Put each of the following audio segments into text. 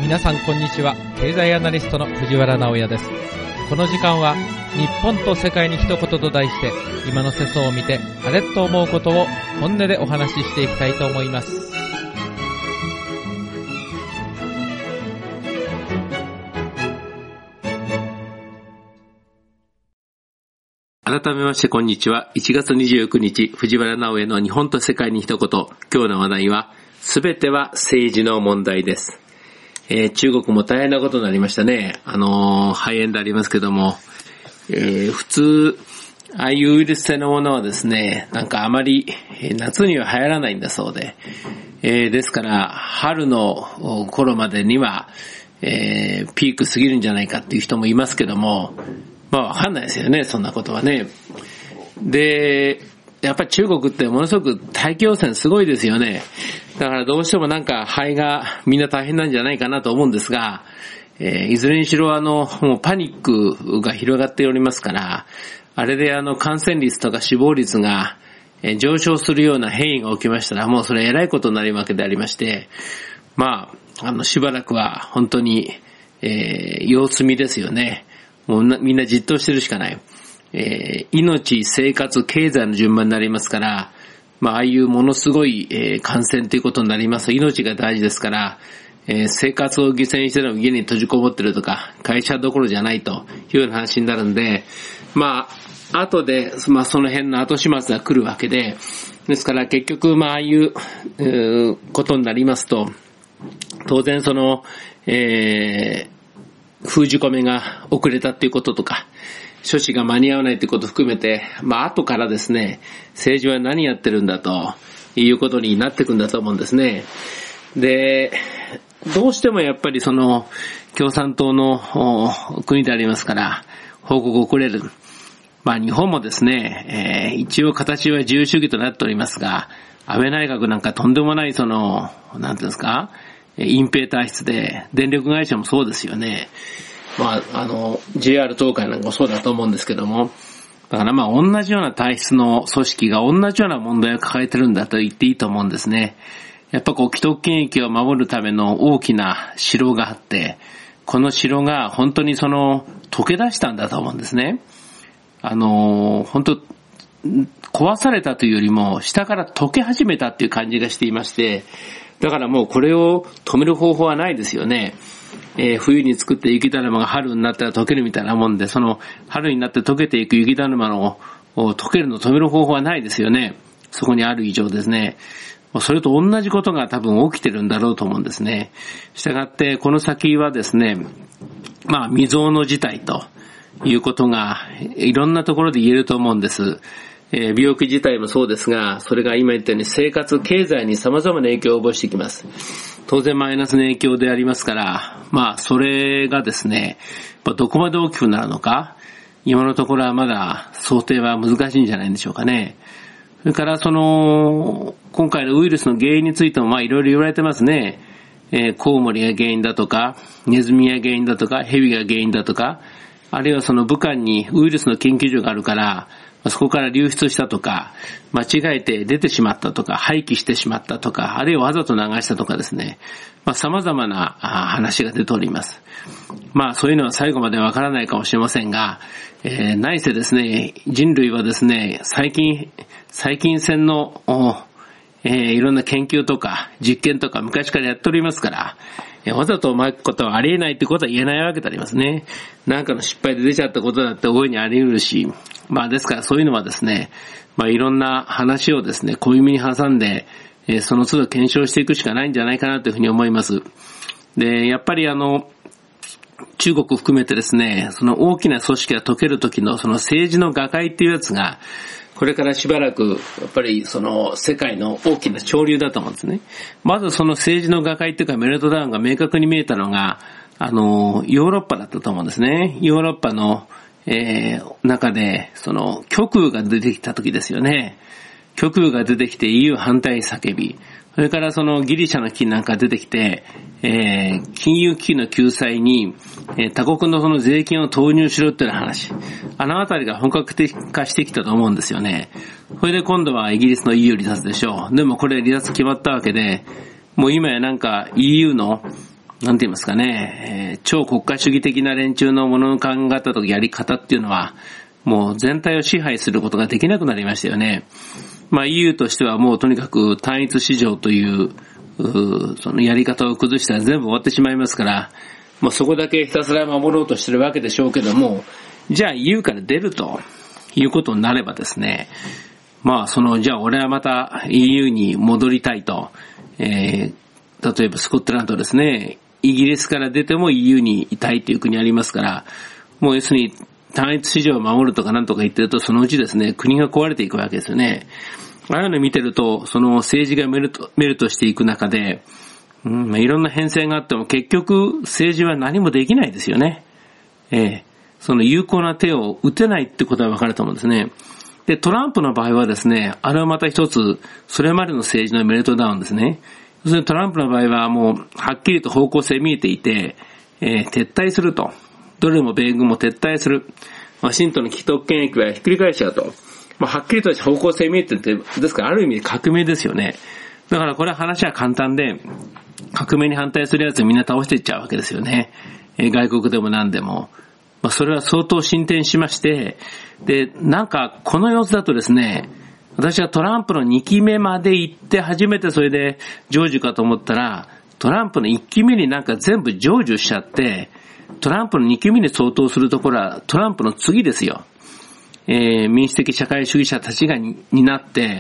皆さんこんにちは。経済アナリストの藤原直也です。この時間は日本と世界に一言と題して、今の世相を見てあれと思うことを本音でお話ししていきたいと思います。 改めましてこんにちは。1月29日、藤原直也の日本と世界に一言。今日の話題は、すべては政治の問題です。中国も大変なことになりましたね。肺炎でありますけども、普通、ああいうウイルス性のものはですね、なんかあまり夏には流行らないんだそうで、ですから春の頃までには、ピーク過ぎるんじゃないかっていう人もいますけども、まあわかんないですよね、そんなことはね。で、やっぱり中国ってものすごく大気汚染すごいですよね。だからどうしてもなんか肺がみんな大変なんじゃないかなと思うんですが、いずれにしろもうパニックが広がっておりますから、あれで感染率とか死亡率が上昇するような変異が起きましたら、もうそれ偉いことになるわけでありまして、まあ、しばらくは本当に、様子見ですよね。もうみんなじっとしてるしかない。命、生活、経済の順番になりますから、まあ、ああいうものすごい、感染ということになりますと、命が大事ですから、生活を犠牲にしてでも家に閉じこもってるとか、会社どころじゃないというような話になるんで、まあ、後で、まあ、その辺の後始末が来るわけで、ですから結局、まあ、ああいう、ことになりますと、当然封じ込めが遅れたっていうこととか、処置が間に合わないということを含めて、まあ後からですね、政治は何やってるんだということになっていくんだと思うんですね。で、どうしてもやっぱり共産党の国でありますから、報告遅れる。まあ日本もですね、一応形は自由主義となっておりますが、安倍内閣なんかとんでもないなんていうんですか、隠蔽体質で、電力会社もそうですよね。まあ、JR 東海なんかもそうだと思うんですけども、だからまあ同じような体質の組織が同じような問題を抱えてるんだと言っていいと思うんですね。やっぱ既得権益を守るための大きな城があって、この城が本当に溶け出したんだと思うんですね。本当、壊されたというよりも下から溶け始めたっていう感じがしていまして、だからもうこれを止める方法はないですよね。冬に作って雪だるまが春になったら溶けるみたいなもんで、春になって溶けていく雪だるまの溶けるのを止める方法はないですよね。そこにある以上ですね。それと同じことが多分起きてるんだろうと思うんですね。したがってこの先はですね、まあ未曾有の事態ということがいろんなところで言えると思うんです。病気自体もそうですが、それが今言ったように生活、経済に様々な影響を及ぼしてきます。当然マイナスの影響でありますから、まあそれがですね、どこまで大きくなるのか、今のところはまだ想定は難しいんじゃないんでしょうかね。それから今回のウイルスの原因についてもまあいろいろ言われてますね。コウモリが原因だとか、ネズミが原因だとか、ヘビが原因だとか、あるいは武漢にウイルスの研究所があるから、そこから流出したとか、間違えて出てしまったとか、廃棄してしまったとか、あるいはわざと流したとかですね。まあ様々な話が出ております。まあそういうのは最後までわからないかもしれませんが、何せですね、人類はですね、細菌戦のいろんな研究とか実験とか昔からやっておりますから、わざと巻くことはありえないってことは言えないわけでありますね。なんかの失敗で出ちゃったことだって大いにあり得るし、まあですからそういうのはですね、まあいろんな話をですね、小耳に挟んで、その都度検証していくしかないんじゃないかなというふうに思います。で、やっぱり中国含めてですね、大きな組織が解ける時の政治の瓦解っていうやつが、これからしばらく、やっぱり世界の大きな潮流だと思うんですね。まず政治の瓦解っていうかメルトダウンが明確に見えたのが、ヨーロッパだったと思うんですね。ヨーロッパの、中で、極右が出てきた時ですよね。極右が出てきて EU 反対叫び。それからギリシャの危機なんか出てきて、金融危機の救済に、他国の税金を投入しろっていう話。あのあたりが本格的化してきたと思うんですよね。それで今度はイギリスの EU 離脱でしょう。でもこれ離脱決まったわけで、もう今やなんか EU の、 なんて言いますかね、超国家主義的な連中のものの考え方とやり方っていうのは、もう全体を支配することができなくなりましたよね。EU としてはもうとにかく単一市場という、そのやり方を崩したら全部終わってしまいますから、もうそこだけひたすら守ろうとしてるわけでしょうけども、じゃあ EU から出るということになればですね、じゃあ俺はまた EU に戻りたいと、例えばスコットランドですね、イギリスから出ても EU にいたいという国ありますから、もう要するに単一市場を守るとかなんとか言ってると、そのうちですね、国が壊れていくわけですよね。ああいうのを見てると、その政治がメルトしていく中で、いろんな変遷があっても結局政治は何もできないですよね。その有効な手を打てないってことは分かると思うんですね。で、トランプの場合はですね、あれはまた一つ、それまでの政治のメルトダウンですね。要するにトランプの場合はもう、はっきりと方向性見えていて、撤退すると。どれも米軍も撤退する。ワシントンの既得権益はひっくり返しちゃうと。はっきりとした方向性見えてて、ですからある意味革命ですよね。だからこれは話は簡単で、革命に反対するやつみんな倒していっちゃうわけですよね。外国でも何でも。それは相当進展しまして、で、なんかこの様子だとですね、私はトランプの2期目まで行って初めてそれで成就かと思ったら、トランプの1期目になんか全部成就しちゃって、トランプの2期目に相当するところはトランプの次ですよ。民主的社会主義者たちがになって、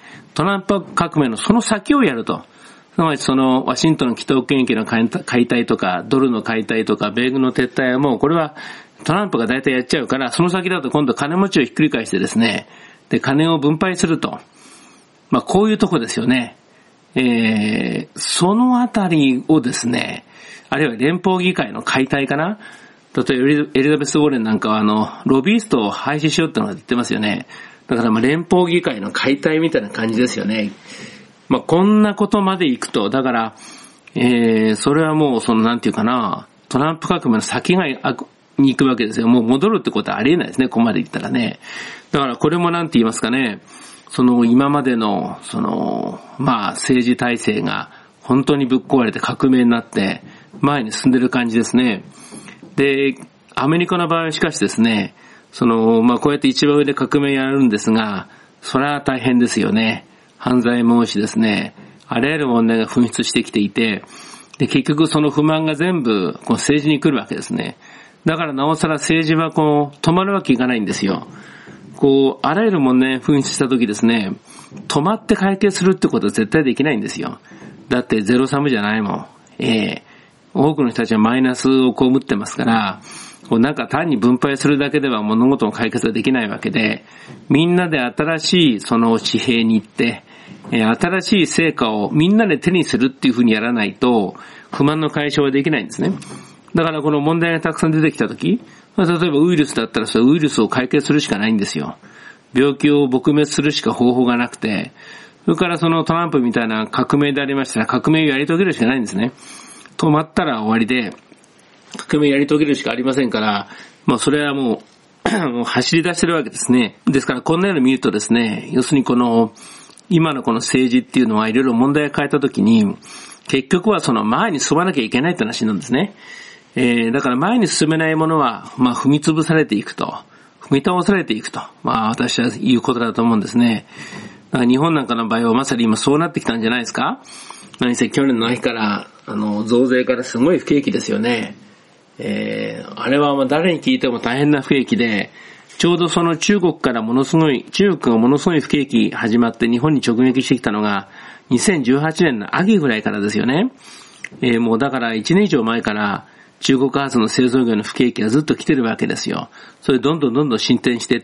トランプ革命のその先をやると。すなわちそのワシントンの既得権益の解体とか、ドルの解体とか、米軍の撤退はもうこれはトランプが大体やっちゃうから、その先だと今度金持ちをひっくり返してですね、で、金を分配すると。こういうとこですよね。そのあたりをですね、あるいは連邦議会の解体かな。例えばエリザベス・ウォーレンなんかはロビーストを廃止しようってのが言ってますよね。だから連邦議会の解体みたいな感じですよね。こんなことまで行くと、だから、それはもうなんていうかな、トランプ革命の先に行くわけですよ。もう戻るってことはありえないですね、ここまで行ったらね。だからこれもなんて言いますかね、今までの、政治体制が本当にぶっ壊れて革命になって前に進んでる感じですね。で、アメリカの場合はしかしですね、こうやって一番上で革命やるんですが、それは大変ですよね。犯罪も多いしですね、あらゆる問題が噴出してきていて、で、結局その不満が全部こう政治に来るわけですね。だからなおさら政治は止まるわけいかないんですよ。あらゆる問題が噴出した時ですね、止まって解決するってことは絶対できないんですよ。だってゼロサムじゃないもん。多くの人たちはマイナスを被ってますから、なんか単に分配するだけでは物事の解決はできないわけで、みんなで新しいその地平に行って、新しい成果をみんなで手にするっていうふうにやらないと、不満の解消はできないんですね。だからこの問題がたくさん出てきたとき、例えばウイルスだったらそれウイルスを解決するしかないんですよ。病気を撲滅するしか方法がなくて、それからトランプみたいな革命でありましたら革命をやり遂げるしかないんですね。止まったら終わりで、革命やり遂げるしかありませんから、それはもう走り出してるわけですね。ですからこんなように見るとですね、要するに今のこの政治っていうのはいろいろ問題を変えたときに、結局は前に進まなきゃいけないって話なんですね。だから前に進めないものは、踏み潰されていくと、踏み倒されていくと、私は言うことだと思うんですね。だから日本なんかの場合はまさに今そうなってきたんじゃないですか。何せ去年の秋から、増税からすごい不景気ですよね。あれは誰に聞いても大変な不景気で、ちょうど中国がものすごい不景気始まって日本に直撃してきたのが、2018年の秋ぐらいからですよね。もうだから1年以上前から、中国発の製造業の不景気がずっと来てるわけですよ。それどんどん進展していって、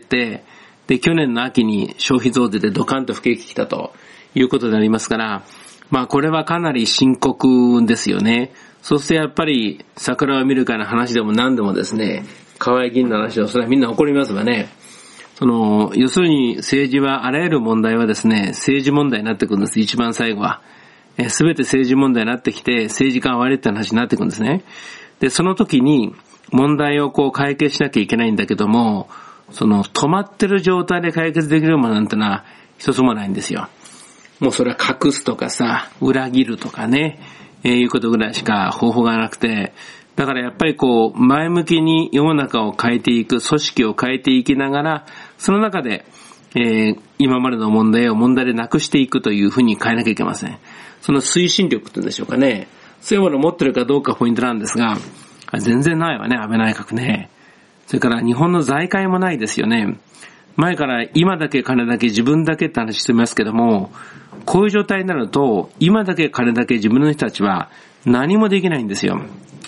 で、去年の秋に消費増税でドカンと不景気来たということでありますから、これはかなり深刻ですよね。そしてやっぱり桜を見るかの話でも何でもですね、河合議員の話はそれはみんな怒りますわね。要するに政治はあらゆる問題はですね、政治問題になってくるんです。一番最後は。すべて政治問題になってきて、政治家が悪いって話になってくるんですね。で、その時に問題を解決しなきゃいけないんだけども、止まってる状態で解決できるものなんてのは一つもないんですよ。もうそれは隠すとかさ、裏切るとかね、 いうことぐらいしか方法がなくて、だからやっぱりこう、前向きに世の中を変えていく、組織を変えていきながら、その中で、今までの問題を問題でなくしていくというふうに変えなきゃいけません。その推進力って言うんでしょうかね。そういうものを持ってるかどうかポイントなんですが、全然ないわね、安倍内閣ね。それから日本の財界もないですよね。前から今だけ金だけ自分だけって話してますけども、こういう状態になると、今だけ金だけ自分の人たちは何もできないんですよ。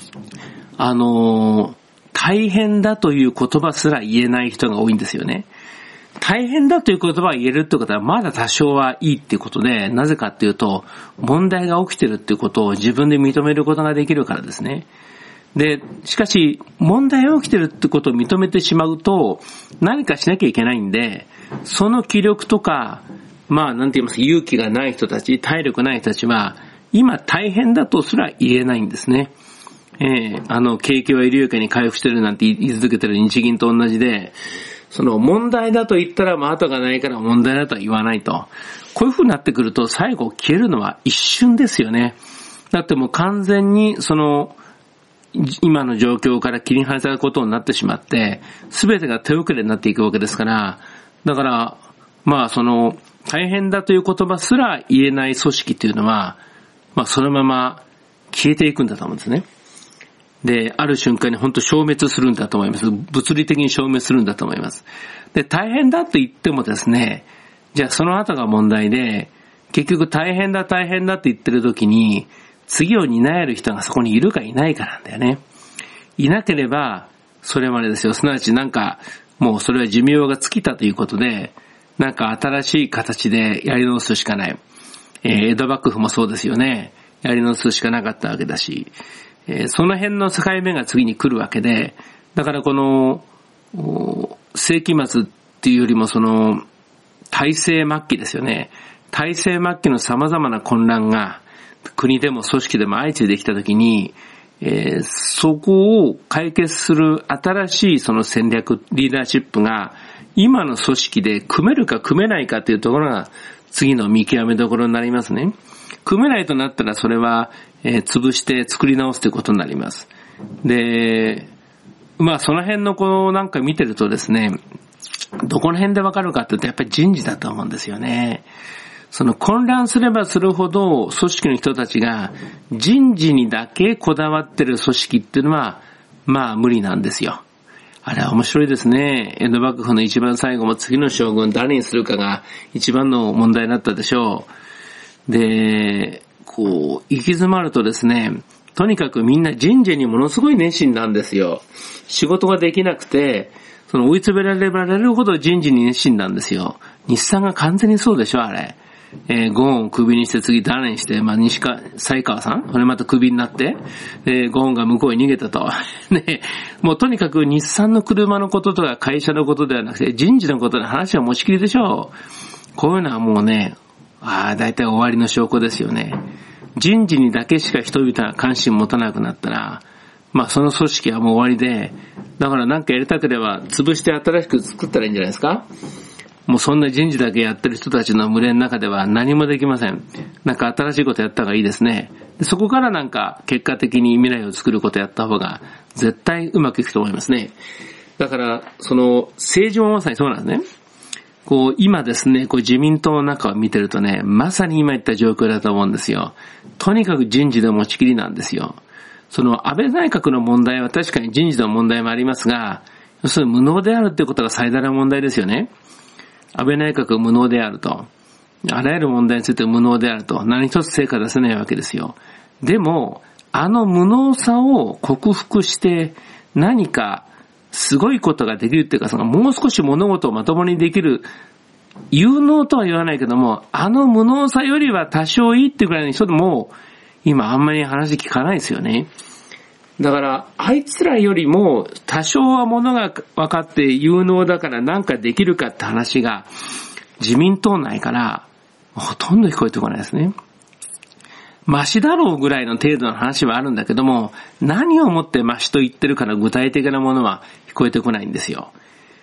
大変だという言葉すら言えない人が多いんですよね。大変だという言葉を言えるってことはまだ多少はいいっていうことで、なぜかっていうと、問題が起きてるっていうことを自分で認めることができるからですね。で、しかし、問題が起きてるってことを認めてしまうと、何かしなきゃいけないんで、その気力とか、なんて言いますか、勇気がない人たち、体力ない人たちは、今大変だとすら言えないんですね。景気は緩やかに回復してるなんて言い続けてる日銀と同じで、その問題だと言ったら後がないから問題だとは言わないと。こういう風になってくると最後消えるのは一瞬ですよね。だってもう完全に今の状況から切り離されたことになってしまって、すべてが手遅れになっていくわけですから、だから、大変だという言葉すら言えない組織というのは、そのまま消えていくんだと思うんですね。で、ある瞬間に本当消滅するんだと思います。物理的に消滅するんだと思います。で、大変だと言ってもですね、じゃあその後が問題で、結局大変だって言ってる時に、次を担える人がそこにいるかいないかなんだよね。いなければ、それまでですよ。すなわちもうそれは寿命が尽きたということで、新しい形でやり直すしかない。江戸幕府もそうですよね。やり直すしかなかったわけだし、その辺の境目が次に来るわけで、だからこの、世紀末っていうよりも大政末期ですよね。大政末期の様々な混乱が、国でも組織でも相次いできたときに、そこを解決する新しいその戦略、リーダーシップが、今の組織で組めるか組めないかというところが、次の見極めどころになりますね。組めないとなったらそれは、潰して作り直すということになります。で、その辺の見てるとですね、どこの辺でわかるかって言うとやっぱり人事だと思うんですよね。混乱すればするほど組織の人たちが人事にだけこだわってる組織っていうのは無理なんですよ。あれは面白いですね。江戸幕府の一番最後も次の将軍誰にするかが一番の問題になったでしょう。で、行き詰まるとですね、とにかくみんな人事にものすごい熱心なんですよ。仕事ができなくて、追い詰められればられるほど人事に熱心なんですよ。日産が完全にそうでしょ、あれ。ゴーンをクビにして次誰にして、西川さんこれまたクビになって、ゴーンが向こうに逃げたと。ね、もうとにかく日産の車のこととか会社のことではなくて、人事のことで話は持ちきりでしょう。こういうのはもうね、だいたい終わりの証拠ですよね。人事にだけしか人々が関心持たなくなったら、その組織はもう終わりで、だからやりたければ潰して新しく作ったらいいんじゃないですか。もうそんな人事だけやってる人たちの群れの中では何もできません。新しいことやった方がいいですね。でそこから結果的に未来を作ることやった方が絶対うまくいくと思いますね。だから政治もまさにそうなんですね。今ですね、自民党の中を見てるとね、まさに今言った状況だと思うんですよ。とにかく人事で持ちきりなんですよ。安倍内閣の問題は確かに人事の問題もありますが、要するに無能であるってことが最大の問題ですよね。安倍内閣無能であると。あらゆる問題について無能であると。何一つ成果出せないわけですよ。でも、無能さを克服して何かすごいことができるっていうか、もう少し物事をまともにできる、有能とは言わないけども、無能さよりは多少いいっていうくらいの人でも、今あんまり話聞かないですよね。だから、あいつらよりも多少は物が分かって有能だからなんかできるかって話が、自民党内からほとんど聞こえてこないですね。マシだろうぐらいの程度の話はあるんだけども、何をもってマシと言ってるかの具体的なものは聞こえてこないんですよ。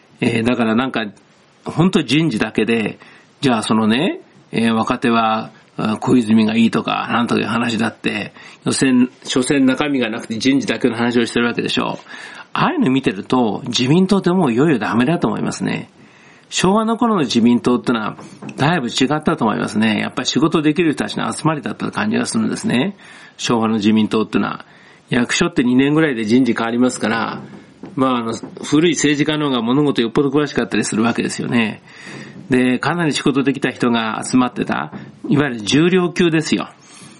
だから本当人事だけで、じゃあ若手は小泉がいいとか、なんという話だって、所詮中身がなくて人事だけの話をしてるわけでしょう。ああいうの見てると、自民党ってもういよいよダメだと思いますね。昭和の頃の自民党ってのは、だいぶ違ったと思いますね。やっぱり仕事できる人たちの集まりだった感じがするんですね。昭和の自民党ってのは。役所って2年ぐらいで人事変わりますから、古い政治家の方が物事よっぽど詳しかったりするわけですよね。で、かなり仕事できた人が集まってた、いわゆる重量級ですよ。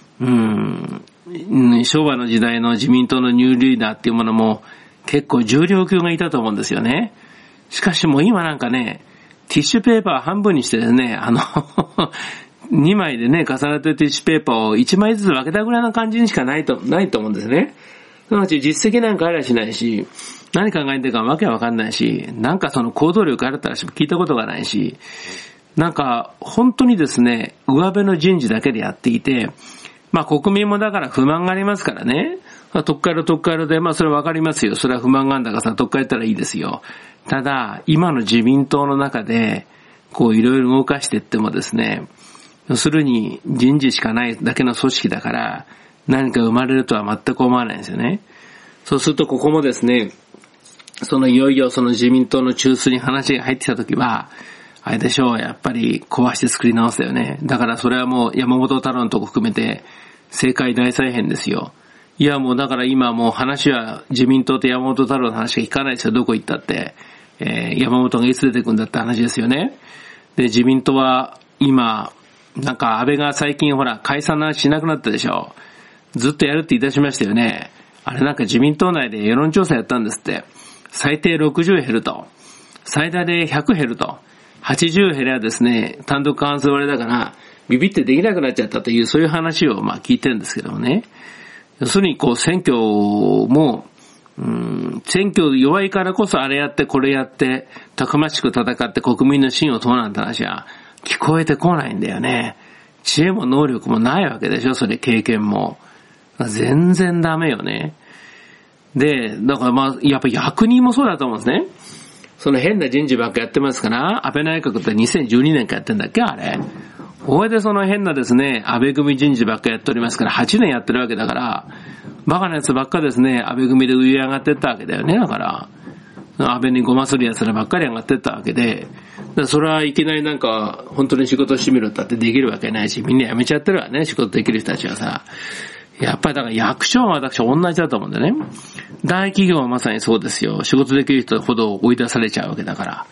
昭和の時代の自民党のニューリーダーっていうものも結構重量級がいたと思うんですよね。しかしもう今なんかね、ティッシュペーパー半分にしてですね、2枚でね、重ねてるティッシュペーパーを1枚ずつ分けたぐらいの感じにしかないと思うんですね。すなわち実績なんかありゃしないし、何考えてるかわけわかんないし、なんかその行動力あるったら聞いたことがないし、なんか本当にですね、上辺の人事だけでやっていて、国民もだから不満がありますからね、特会ので、それわかりますよ。それは不満があるんだからさ、特会やったらいいですよ。ただ、今の自民党の中で、いろいろ動かしていってもですね、要するに人事しかないだけの組織だから、何か生まれるとは全く思わないんですよね。そうするとここもですね、いよいよ自民党の中枢に話が入ってきたときは、あれでしょう、やっぱり壊して作り直すよね。だからそれはもう山本太郎のとこ含めて、政界大再編ですよ。いやもうだから今もう話は自民党と山本太郎の話が聞かないですよ、どこ行ったって。山本がいつ出てくんだって話ですよね。で、自民党は今、なんか安倍が最近解散の話しなくなったでしょ。ずっとやるって言い出しましたよね。あれなんか自民党内で世論調査やったんですって。最低60減ると。最大で100減ると。80減ればですね、単独過半数割れだから、ビビってできなくなっちゃったという、そういう話を聞いてるんですけどもね。要するに選挙も、選挙弱いからこそあれやってこれやって、たくましく戦って国民の信を問うなんて話は聞こえてこないんだよね。知恵も能力もないわけでしょ、それ経験も。全然ダメよね。で、だからやっぱ役人もそうだと思うんですね。その変な人事ばっかやってますから、安倍内閣って2012年からやってんだっけあれ。これで変なですね、安倍組人事ばっかやっておりますから、8年やってるわけだから、バカなやつばっかですね、安倍組で上上がってったわけだよね、だから。安倍にごまするやつらばっかり上がってったわけで、それはいきなりなんか、本当に仕事してみろってできるわけないし、みんな辞めちゃってるわね、仕事できる人たちはさ。やっぱりだから役所は私は同じだと思うんだよね。大企業はまさにそうですよ。仕事できる人ほど追い出されちゃうわけだから。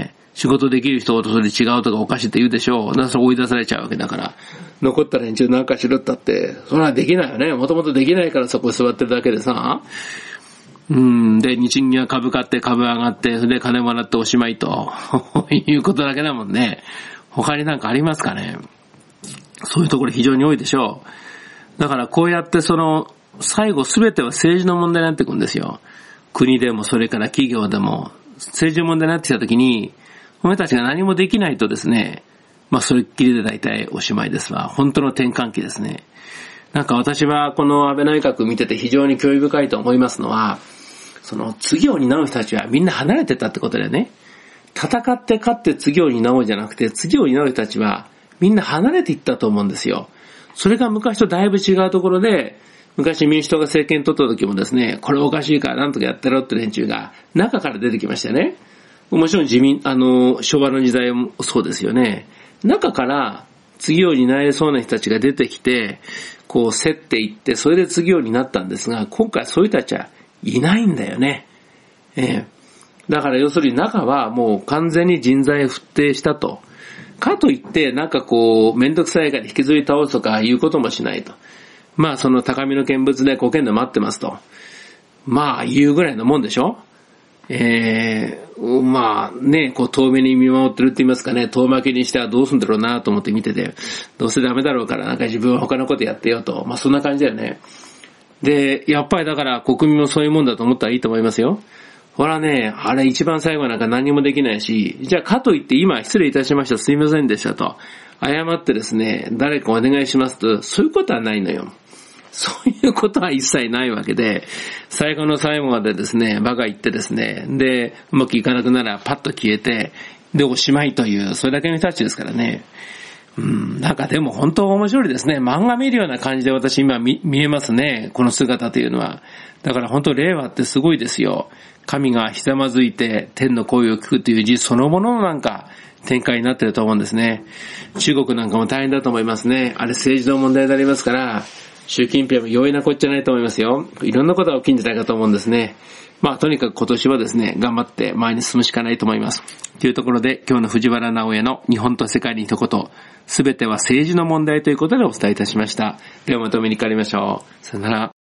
仕事できる人ほどそれ違うとかおかしいって言うでしょう。だからそれ追い出されちゃうわけだから。残った連中なんかしろったって、それはできないよね。もともとできないからそこ座ってるだけでさ。で、日銀が株買って株上がって、それで金もらっておしまいということだけだもんね。他になんかありますかね。そういうところ非常に多いでしょう。だからこうやって最後すべては政治の問題になってくるんですよ。国でもそれから企業でも政治の問題になってきたときに、お前たちが何もできないとですね、それっきりで大体おしまいですわ。本当の転換期ですね。なんか私はこの安倍内閣見てて非常に興味深いと思いますのは、次を担う人たちはみんな離れてたってことだよね。戦って勝って次を担おうじゃなくて、次を担う人たちはみんな離れていったと思うんですよ。それが昔とだいぶ違うところで、昔民主党が政権取った時もですね、これおかしいからなんとかやってろって連中が中から出てきましたよね。もちろん昭和の時代もそうですよね。中から次を担えそうな人たちが出てきて、競っていって、それで次を担ったんですが、今回そういう人たちはいないんだよね。だから要するに中はもう完全に人材不定したと。かといってなんかめんどくさいから引きずり倒すとかいうこともしないと。高みの見物で5件で待ってますと。言うぐらいのもんでしょ。遠目に見守ってるって言いますかね、遠巻きにしてはどうすんだろうなと思って見てて、どうせダメだろうからなんか自分は他のことやってよと。そんな感じだよね。で、やっぱりだから国民もそういうもんだと思ったらいいと思いますよ。ほらね、あれ一番最後なんか何もできないし、じゃあかといって今失礼いたしました、すいませんでしたと。謝ってですね、誰かお願いしますと、そういうことはないのよ。そういうことは一切ないわけで、最後の最後までですね、バカ言ってですね、で、うまくいかなくならパッと消えて、で、おしまいという、それだけの人たちですからね。 なんかでも本当面白いですね。漫画見るような感じで私今見えますね。この姿というのは。だから本当令和ってすごいですよ。神がひざまずいて天の声を聞くという字そのもののなんか展開になってると思うんですね。中国なんかも大変だと思いますね。あれ政治の問題になりますから、習近平も容易なこっちゃないと思いますよ。いろんなことが起きるんじゃないかと思うんですね。とにかく今年はですね、頑張って前に進むしかないと思います。というところで、今日の藤原直哉の日本と世界に一言、すべては政治の問題ということでお伝えいたしました。ではまとめに帰りましょう。さよなら。